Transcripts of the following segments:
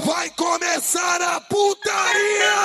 Vai começar a putaria!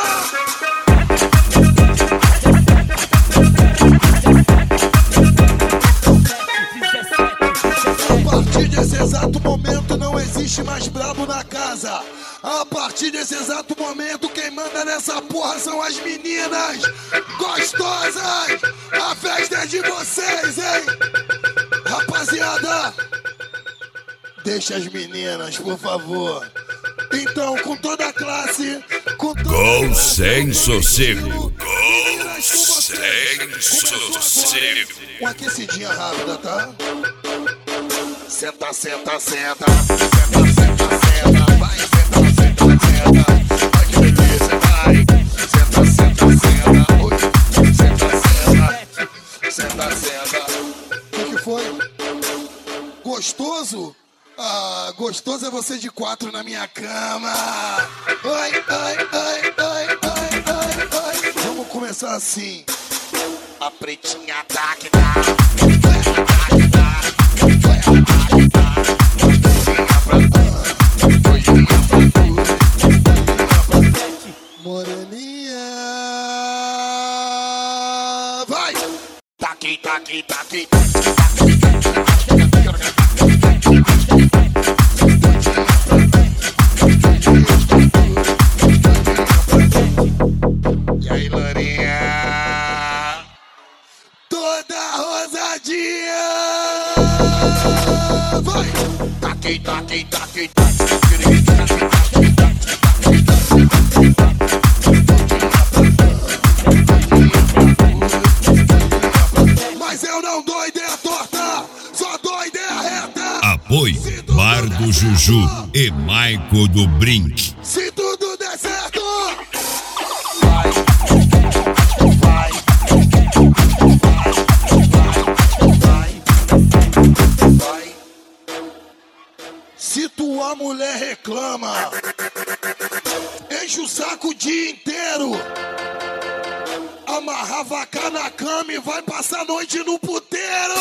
A partir desse exato momento não existe mais brabo na casa. A partir desse exato momento quem manda nessa porra são as meninas gostosas. A festa é de vocês, hein? Rapaziada, deixa as meninas, por favor. Então, com toda a classe, com toda Gol sem sossego. Gol sem sossego. uma aquecidinha rápida, tá? Senta, senta, senta. Senta, senta, senta. Vai, senta, senta, senta. Vai que delícia, vai. Senta, senta, senta. Oi, senta, senta. Senta, senta. O que foi? Gostoso? Ah, gostoso é você de 4 na minha cama. Ai, ai, ai, ai, ai, ai, ai. Vamos começar assim. A pretinha tá que dá. Moreninha. Vai. Taqui, taqui, taqui. E aí, Lourinha? Toda rosadinha. Vai. Taqui, taqui, taqui, mas eu não dou ideia torta, só dou ideia reta. Apoio Bar do Juju e Maico do Brink. Se tudo der certo, vai. Se tua mulher reclama, enche o saco o dia inteiro, amarra a vaca na cama e vai passar a noite no puteiro.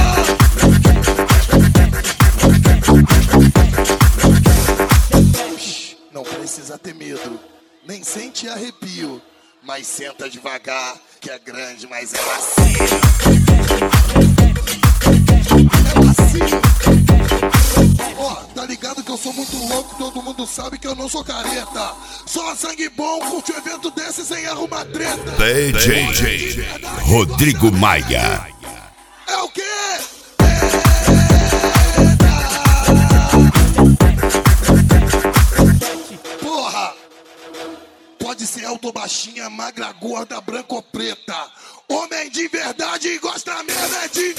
Não precisa ter medo, nem sente arrepio, mas senta devagar, que é grande, mas é macio. É macio. Ó, tá ligado que eu sou muito louco, todo mundo sabe que eu não sou careta. Só sangue bom curte um evento desse sem arrumar treta. DJ Rodrigo Maia. É o quê? Porra! Pode ser alto ou baixinha, magra, gorda, branca ou preta. Homem de verdade gosta mesmo é de...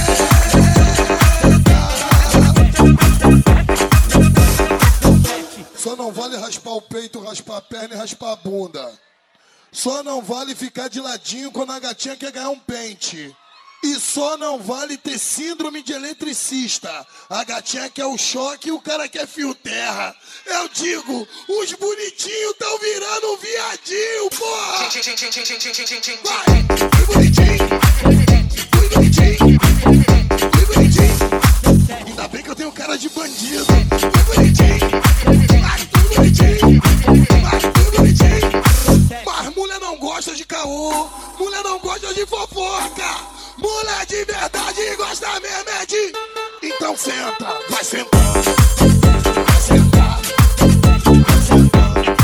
Só não vale raspar o peito, raspar a perna e raspar a bunda. Só não vale ficar de ladinho quando a gatinha quer ganhar um pente. E só não vale ter síndrome de eletricista. A gatinha quer o choque e o cara quer fio terra. Eu digo, os bonitinhos tão virando um viadinho, porra! Vai, fui bonitinho, fui bonitinho, fui bonitinho. Ainda bem que eu tenho cara de bandido. Fui bonitinho, ai, fui bonitinho, ai, fui bonitinho. Mas mulher não gosta de caô, mulher não gosta de fofoca. Mulher de verdade gosta mesmo é de... Então senta, vai sentando, vai sentar, vai sentando.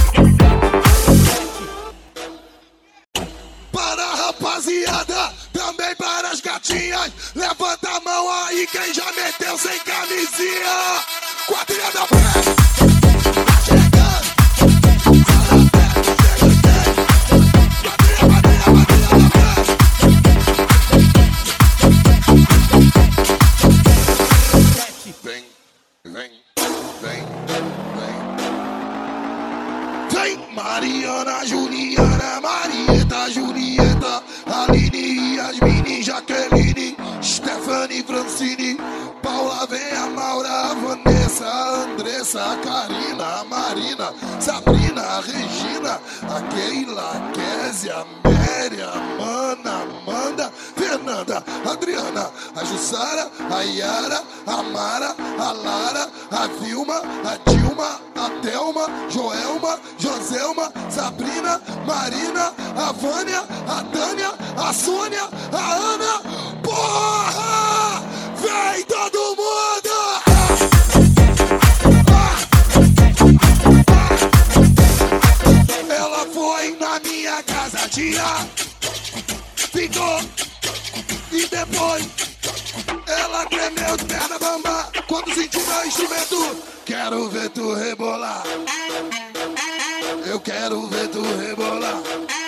Para a rapaziada, também para as gatinhas. Levanta a mão aí quem já meteu sem camisinha. Quadrilha da fé. Mariana, Juliana, Marieta, Julieta, Aline, Yasmine, Jaqueline, Stephanie, Francine, Paula, vem a Maura, a Vanessa, a Andressa, a Karina, a Marina, Sabrina, a Regina, a Keila, a Kézia, a Mary, a Mana, a Amanda, Fernanda, a Adriana, a Jussara, a Yara, a Mara, a Lara, a Vilma, a Dilma, a Thelma, Joelma, Joselma, Sabrina, Marina, a Vânia, a Tânia, a Sônia, a Ana. Porra! Vem todo mundo! Ela foi na minha casa, tia. Ficou. E depois ela tremeu de perna bamba quando sentiu meu instrumento. Quero ver tu rebolar. Eu quero ver tu rebolar.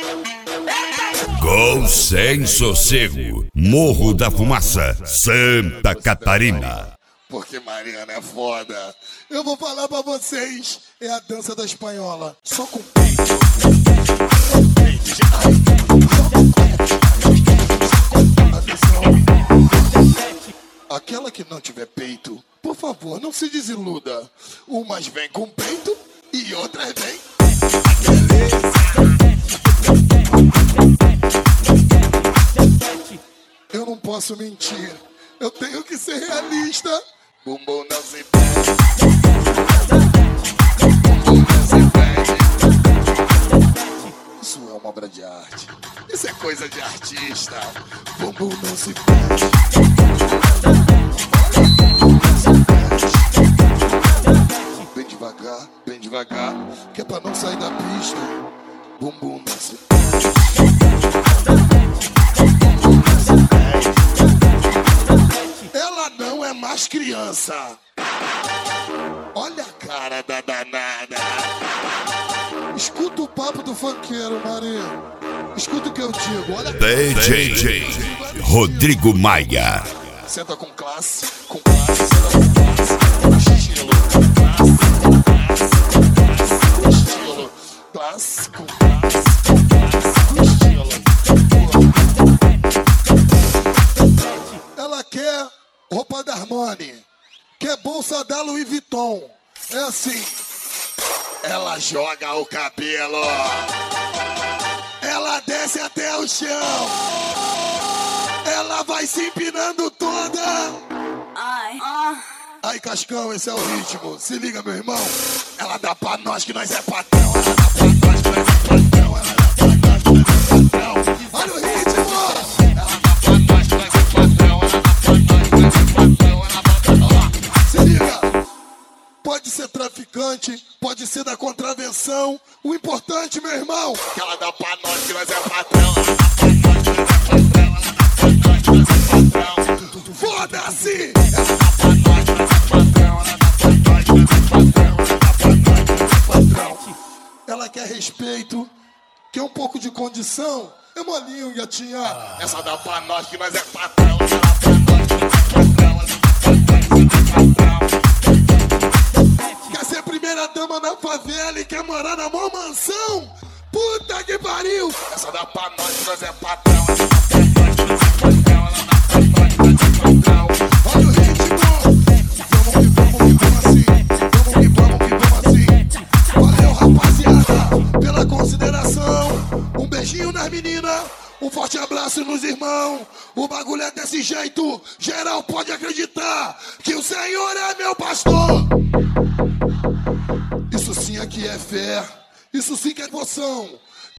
Com Sem Sossego, Morro da Fumaça, Santa Catarina. Porque Mariana é foda. Eu vou falar pra vocês. É a dança da espanhola. Só com peito. Atenção. Aquela que não tiver peito, por favor, não se desiluda. Umas vem com peito e outras vem. Eu não posso mentir. Eu tenho que ser realista. Bumbum não se perde. Bumbum não se perde. Isso é uma obra de arte. Isso é coisa de artista. Bumbum não se perde. Bem devagar, que é pra não sair da pista. Bumbum não se perde. Ela não é mais criança. Olha a cara da danada. Escuta o papo do funkeiro, Maria. Escuta o que eu digo. Olha. DJ Rodrigo Maia. Senta com classe, senta com classe, com estilo, classe, com estilo. Ela quer roupa da Armani, quer bolsa da Louis Vuitton. É assim. Ela joga o cabelo, ela desce até o chão. Ela vai se empinando toda. Ai, Cascão, esse é o ritmo. Se liga, meu irmão. Ela dá pra nós que nós é patrão. Ela dá pra nós que nós é patrão. Ela dá pra nós que nós é patrão. Olha o ritmo. Ela dá pra nós que nós é patrão. Ela dá pra nós que nós é patrão. Ela dá pra nós. Se liga. Pode ser traficante, pode ser da contravenção. O importante, meu irmão, que ela dá pra nós que nós é patrão. Ela dá pra nós que nós é patrão. Foda-se! Ela dá pra nós, nós é patrão. Ela dá pra nós, nós é patrão. Ela dá pra nós, nós é patrão. Ela quer respeito, quer um pouco de condição. É molinho, gatinha. Essa dá pra nós que nós é patrão. Ela dá pra nós, nós é patrão. Ela dá pra nós, nós é patrão. Quer ser primeira dama na favela e quer morar na maior mansão? Puta que pariu! Essa dá pra nós que nós é patrão. Ela dá pra nós, nós é patrão. Olha o ritmo. Vamos assim. Valeu, rapaziada, pela consideração. Um beijinho nas meninas, um forte abraço nos irmãos. O bagulho é desse jeito. Geral pode acreditar que o Senhor é meu pastor. Isso sim aqui é fé. Isso sim que é devoção.